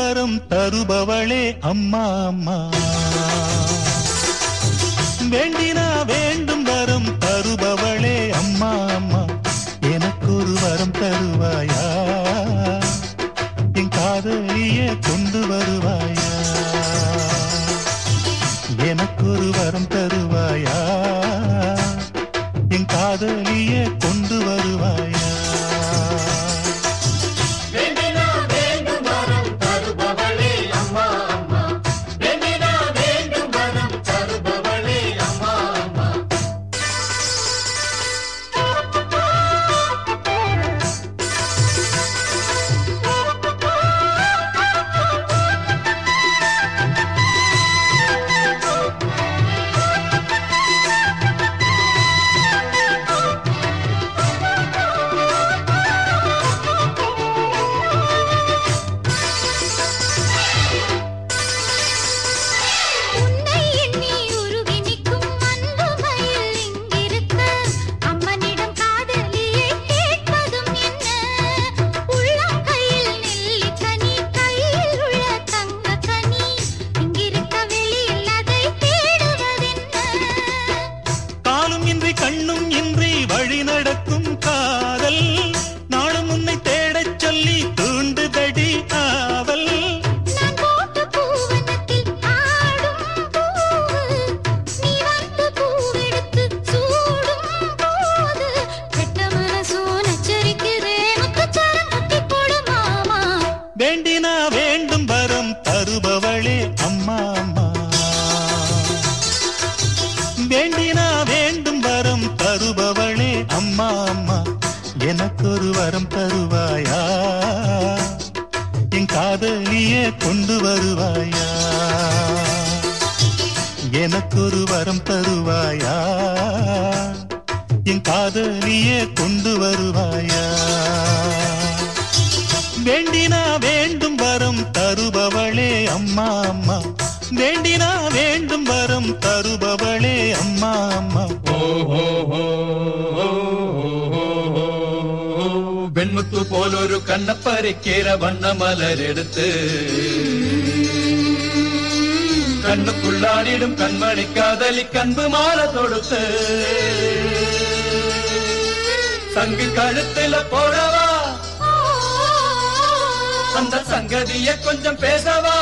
வரம் தருபவளே அம்மா அம்மா. வேண்டினா வேண்டும் வரம் தருபவளே அம்மா அம்மா. எனக்கு ஒரு வரம் தருவாயா, என் காதலியே கொண்டு வருவாயா. எனக்கு ஒரு வரம் தருவாயா, என் காதலியே கொண்டு வருவாயா. கண்ணும் இன்றி வழி நடக்கும் காதல் நாளும் உன்னை தேடச் சொல்லி தூண்டுதடி ஆவல். நான் போட்ட பூவனத்தில் ஆடும் பூவு, நீ வந்து பூவெடுத்து சூடும் போது கெட்ட மனசோ நச்சரிக்கிறே, முத்துச்சாரம் கட்டி போடு மாமா. வேண்டினா வேண்டும் வரம் தருபவளே அம்மா அம்மா. வேண்டினா வேண்டும் வரம் தருபவளே அம்மா அம்மா. எனக்கு ஒரு வரம் தருவாயா, என் காதலியே கொண்டு வருவாயா. எனக்கு ஒரு வரம் தருவாயா, என் காதலியே கொண்டு வருவாயா. வேண்டினா வேண்டும் வரம் தருபவளே அம்மா அம்மா. வேண்டினா வேண்டும் வரம் தருபவளே அம்மா அம்மா. വെൺമുത്തു പോലൊരു കണ്ണപ്പരക്കേറ വണ്ണമലരെടുത്ത് കണ്ണുക്കുള്ളാടിടും കൺമണി കാതലി കൺപ് മാല തൊടുത്ത് சங்கு கழுத்துல போடவா, அந்த சங்கதிய கொஞ்சம் பேசவா.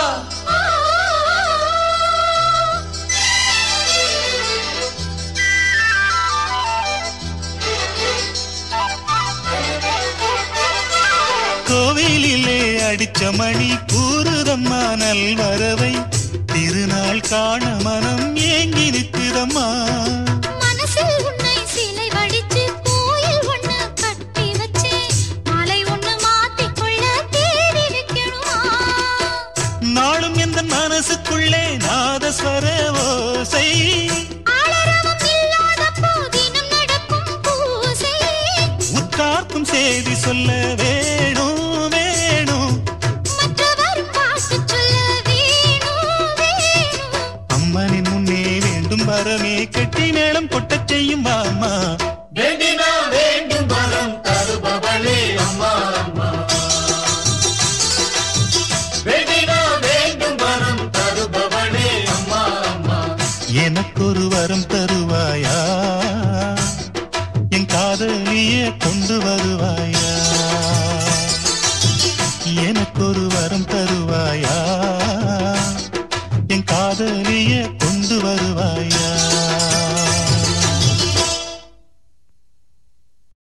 கோவிலிலே அடிச்ச மணி கூறுதம்மா நல்வரவை. திருநாள் காண மனம் ஏங்கி நிற்குதம்மா. மனசில் உன்னை சிலை வடிச்சு கோயில் ஒண்ணு கட்டி வச்சே, மாலை ஒண்ணு மாத்திக்கொள்ள தேடி வைக்கணுமா. நாளும் எந்த மனசுக்குள்ளே நாதஸ்வர ஓசை. ஆளரவம் இல்லாத போதினும் நடக்கும் பூசை. உற்றார்க்கும் செய்தி சொல்ல வேணும் வேணும், மற்றவர் பாட்டு சொல்ல வேணும் வேணும். அம்மனின் முன்னே வேண்டும் வரமே கெட்டி மேளம் கொட்டச் செய்யும் வாமா. வேண்டினா வேண்டும் வரம் தருபவளே அம்மா அம்மா. வேண்டினா வேண்டும் வரம் தருபவளே அம்மா அம்மா. எனக்கு ஒரு வரம் தருவாயா, என் காதலியே கொண்டு வருவாயா. எனக்கு ஒரு வரம் தருவாயா, என் காதலியே கொண்டு வருவாயா.